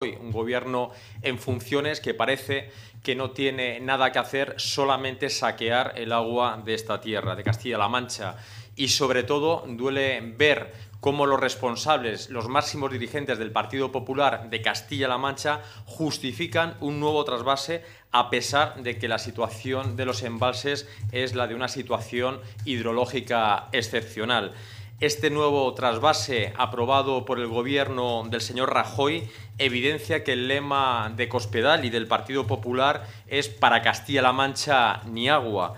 Rajoy, un gobierno en funciones que parece que no tiene nada que hacer, solamente saquear el agua de esta tierra, de Castilla-La Mancha. Y sobre todo duele ver cómo los responsables, los máximos dirigentes del Partido Popular de Castilla-La Mancha justifican un nuevo trasvase a pesar de que la situación de los embalses es la de una situación hidrológica excepcional. Este nuevo trasvase aprobado por el gobierno del señor Rajoy evidencia que el lema de Cospedal y del Partido Popular es "para Castilla-La Mancha ni agua".